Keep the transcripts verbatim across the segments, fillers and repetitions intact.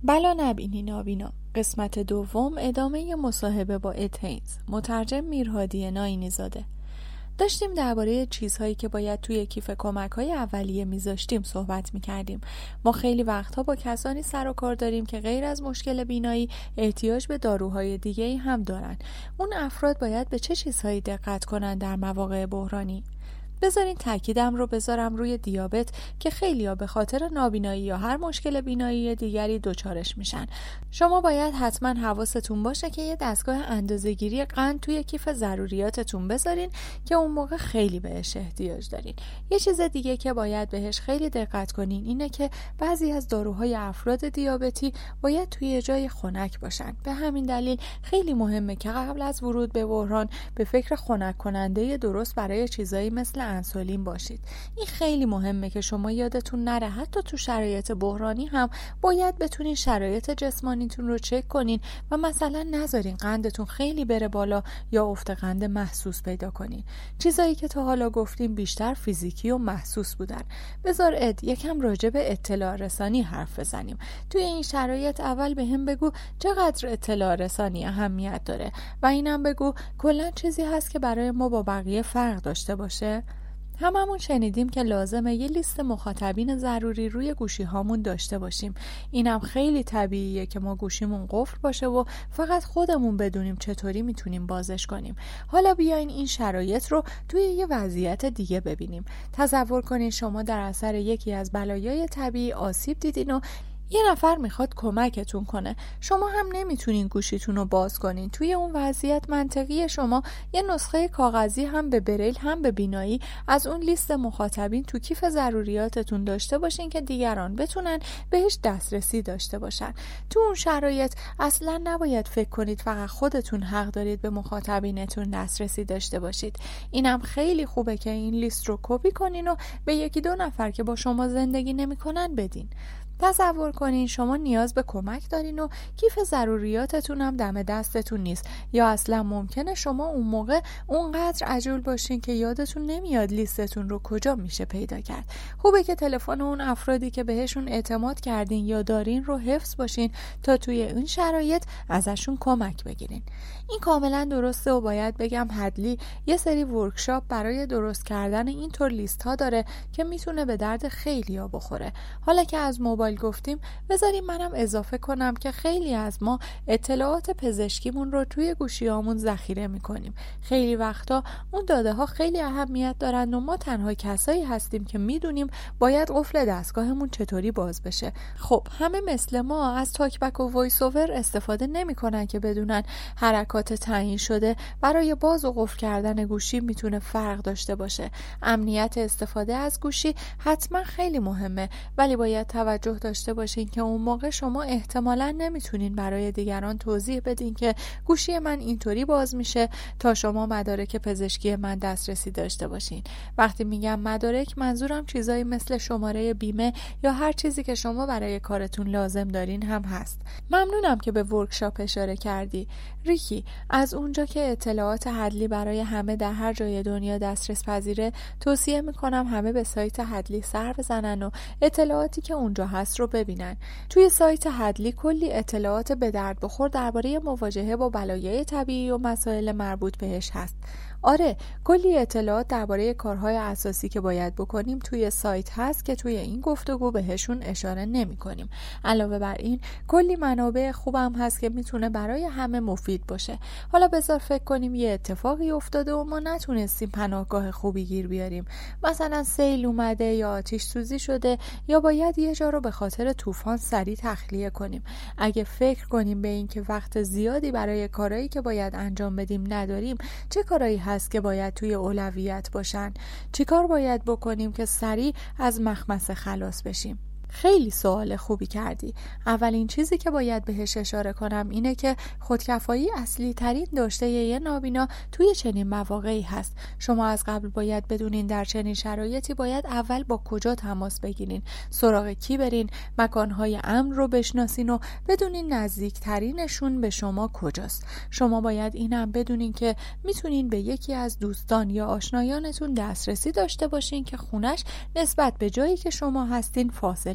بلا نبینی نابینا، قسمت دوم، ادامه مصاحبه با اد هینز. مترجم میرهادی ناینی زاده. داشتیم درباره چیزهایی که باید توی کیف کمک‌های اولیه میذاشتیم صحبت میکردیم. ما خیلی وقتها با کسانی سر و کار داریم که غیر از مشکل بینایی احتیاج به داروهای دیگه‌ای هم دارن. اون افراد باید به چه چیزهایی دقت کنن در مواقع بحرانی؟ بذارین تاکیدم رو بذارم روی دیابت که خیلی‌ها به خاطر نابینایی یا هر مشکل بینایی دیگری دچارش میشن. شما باید حتما حواستون باشه که یه دستگاه اندازه‌گیری قند توی کیف ضروریاتتون بذارین که اون موقع خیلی بهش احتیاج دارین. یه چیز دیگه که باید بهش خیلی دقت کنین اینه که بعضی از داروهای افراد دیابتی باید توی جای خنک باشن. به همین دلیل خیلی مهمه که قبل از ورود به بحران به فکر خنک کننده درست برای چیزایی مثل انسولین باشید. این خیلی مهمه که شما یادتون نره حتی تو شرایط بحرانی هم باید بتونین شرایط جسمانیتون رو چک کنین و مثلا نذارین قندتون خیلی بره بالا یا افت قند محسوس پیدا کنین. چیزایی که تا حالا گفتیم بیشتر فیزیکی و محسوس بودن. بذار اد یکم راجع به اطلاع رسانی حرف بزنیم. توی این شرایط اول به هم بگو چقدر اطلاع رسانی اهمیت داره و اینم بگو کلا چیزی هست که برای ما با بقیه فرق داشته باشه. هممون شنیدیم که لازمه یه لیست مخاطبین ضروری روی گوشی هامون داشته باشیم. اینم خیلی طبیعیه که ما گوشیمون قفل باشه و فقط خودمون بدونیم چطوری میتونیم بازش کنیم. حالا بیاین این شرایط رو توی یه وضعیت دیگه ببینیم. تصور کنین شما در اثر یکی از بلایای طبیعی آسیب دیدین و یه نفر میخواد کمکتون کنه. شما هم نمیتونین گوشیتون رو باز کنین. توی اون وضعیت منطقی شما یه نسخه کاغذی هم به بریل هم به بینایی از اون لیست مخاطبین تو کیف ضروریاتتون داشته باشین که دیگران بتونن بهش دسترسی داشته باشن. تو اون شرایط اصلا نباید فکر کنید فقط خودتون حق دارید به مخاطبینتون دسترسی داشته باشید. اینم خیلی خوبه که این لیست رو کپی کنین و به یکی دو نفر که با شما زندگی نمی‌کنن بدین. تصور کنین شما نیاز به کمک دارین و کیف ضروریاتتون هم دم دستتون نیست یا اصلا ممکنه شما اون موقع اونقدر عجول باشین که یادتون نمیاد لیستتون رو کجا میشه پیدا کرد. خوبه که تلفن اون افرادی که بهشون اعتماد کردین یا دارین رو حفظ باشین تا توی این شرایط ازشون کمک بگیرین. این کاملا درسته و باید بگم هدلی یه سری ورکشاپ برای درست کردن اینطور لیست ها داره که میتونه به درد خیلیا بخوره. حالا که از موبایل گفتیم بذاریم منم اضافه کنم که خیلی از ما اطلاعات پزشکیمون رو توی گوشیامون ذخیره میکنیم. خیلی وقتا اون داده ها خیلی اهمیت دارن و ما تنها کسایی هستیم که میدونیم باید قفل دستگاهمون چطوری باز بشه. خب همه مثل ما از تاکبک و وایس اوور استفاده نمیکنن که بدونن حرکات تعیین شده برای باز و قفل کردن گوشی میتونه فرق داشته باشه. امنیت استفاده از گوشی حتما خیلی مهمه، ولی باید توجه داشته باشین که اون موقع شما احتمالاً نمیتونین برای دیگران توضیح بدین که گوشی من اینطوری باز میشه تا شما مدارک پزشکی من دسترسی داشته باشین. وقتی میگم مدارک منظورم چیزایی مثل شماره بیمه یا هر چیزی که شما برای کارتون لازم دارین هم هست. ممنونم که به ورکشاپ اشاره کردی. ریکی، از اونجا که اطلاعات هدلی برای همه در هر جای دنیا دسترس پذیره، توصیه میکنم همه به سایت هدلی سر بزنن و اطلاعاتی که اونجا هست رو ببینن. توی سایت هدلی کلی اطلاعات به درد بخور درباره مواجهه با بلایای طبیعی و مسائل مربوط بهش هست. آره، کلی اطلاعات درباره کارهای اساسی که باید بکنیم توی سایت هست که توی این گفتگو بهشون اشاره نمی کنیم. علاوه بر این کلی منابع خوبم هست که میتونه برای همه مفید باشه. حالا بذار فکر کنیم یه اتفاقی افتاده و ما نتونستیم پناهگاه خوبی گیر بیاریم. مثلا سیل اومده یا آتش سوزی شده یا باید یه جا رو به خاطر طوفان سریع تخلیه کنیم. اگه فکر کنیم به این که وقت زیادی برای کارهایی که باید انجام بدیم نداریم، چه کارهایی هست که باید توی اولویت باشن؟ چیکار باید بکنیم که سریع از مخمسه خلاص بشیم؟ خیلی سوال خوبی کردی. اولین چیزی که باید بهش اشاره کنم اینه که خودکفایی اصلی ترین داشته یه نابینا توی چنین مواقعی هست. شما از قبل باید بدونین در چنین شرایطی باید اول با کجا تماس بگیرین، سراغ کی برین، مکانهای امن رو بشناسین و بدونین نزدیکترینشون به شما کجاست. شما باید اینم بدونین که میتونین به یکی از دوستان یا آشنایانتون دسترسی داشته باشین که خونش نسبت به جایی که شما هستین فاصله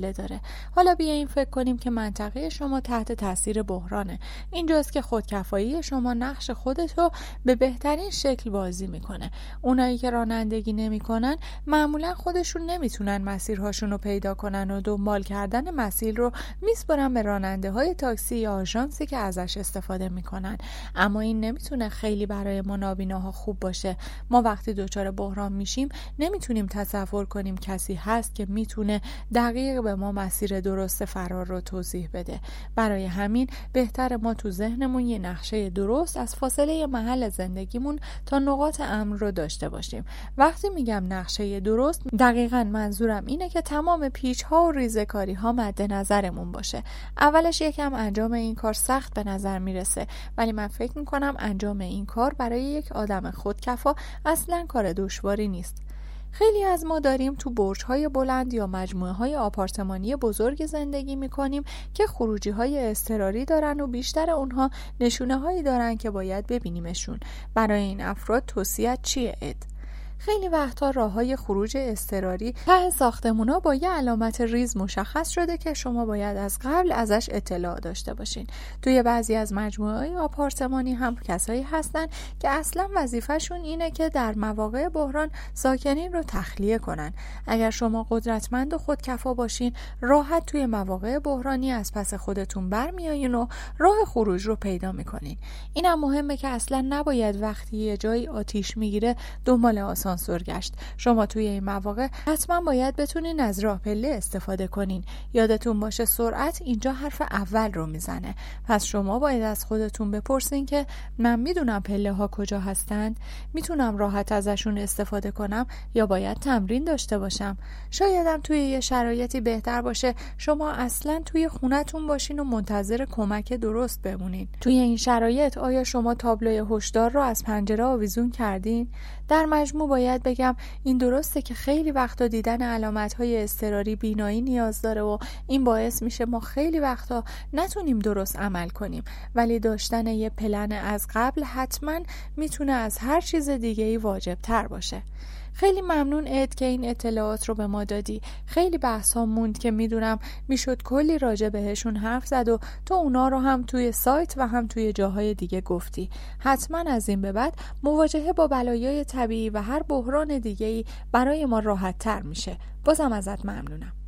فاصله داره. حالا بیاییم فکر کنیم که منطقه شما تحت تاثیر بحرانه. اینجاست که خودکفایی شما نقش خودتو به بهترین شکل بازی میکنه. اونایی که رانندگی نمیکنن معمولا خودشون نمیتونن مسیرهاشون رو پیدا کنن و دنبال کردن مسیر رو میسپارن به راننده های تاکسی یا آژانسی که ازش استفاده میکنن. اما این نمیتونه خیلی برای ما نابیناها خوب باشه. ما وقتی دچار بحران میشیم نمیتونیم تصور کنیم کسی هست که میتونه دقیق به ما مسیر درست فرار رو توضیح بده. برای همین بهتر ما تو ذهنمون یه نقشه درست از فاصله محل زندگیمون تا نقاط امن رو داشته باشیم. وقتی میگم نقشه درست، دقیقاً منظورم اینه که تمام پیچ‌ها و ریزه‌کاری‌ها مد نظرمون باشه. اولش یکم انجام این کار سخت به نظر میرسه، ولی من فکر میکنم انجام این کار برای یک آدم خودکفا اصلاً کار دشواری نیست. خیلی از ما داریم تو برج‌های بلند یا مجموعه‌های آپارتمانی بزرگ زندگی می‌کنیم که خروجی‌های اضطراری دارن و بیشتر اونها نشونه‌هایی دارن که باید ببینیمشون. برای این افراد توصیه چیه اد؟ خیلی وقتا راه‌های خروج اضطراری ته ساختمونا با یه علامت ریز مشخص شده که شما باید از قبل ازش اطلاع داشته باشین. توی بعضی از مجموعه‌های آپارتمانی هم کسایی هستن که اصلا وظیفه‌شون اینه که در مواقع بحران ساکنین رو تخلیه کنن. اگر شما قدرتمند و خودکفا باشین، راحت توی مواقع بحرانی از پس خودتون برمیایین و راه خروج رو پیدا می‌کنین. اینم مهمه که اصلا نباید وقتی یه جایی آتیش میگیره دنبال آسانسور گشت. شما توی این مواقع حتما باید بتونین از راه پله استفاده کنین. یادتون باشه سرعت اینجا حرف اول رو میزنه. پس شما باید از خودتون بپرسین که من میدونم پله ها کجا هستند؟ میتونم راحت ازشون استفاده کنم یا باید تمرین داشته باشم؟ شایدم توی یه شرایطی بهتر باشه شما اصلا توی خونتون باشین و منتظر کمک درست بمونین. توی این شرایط آیا شما تابلوی هشدار رو از پنجره آویزون کردین؟ در مجموع باید بگم این درسته که خیلی وقتا دیدن علامت‌های اضطراری بینایی نیاز داره و این باعث میشه ما خیلی وقتا نتونیم درست عمل کنیم، ولی داشتن یه پلن از قبل حتما میتونه از هر چیز دیگه‌ای واجب تر باشه. خیلی ممنون اد که این اطلاعات رو به ما دادی. خیلی بحث ها موند که میدونم میشد کلی راجع بهشون حرف زد و تو اونا رو هم توی سایت و هم توی جاهای دیگه گفتی. حتما از این به بعد مواجهه با بلایای طبیعی و هر بحران دیگه‌ای برای ما راحت تر میشه. بازم ازت ممنونم.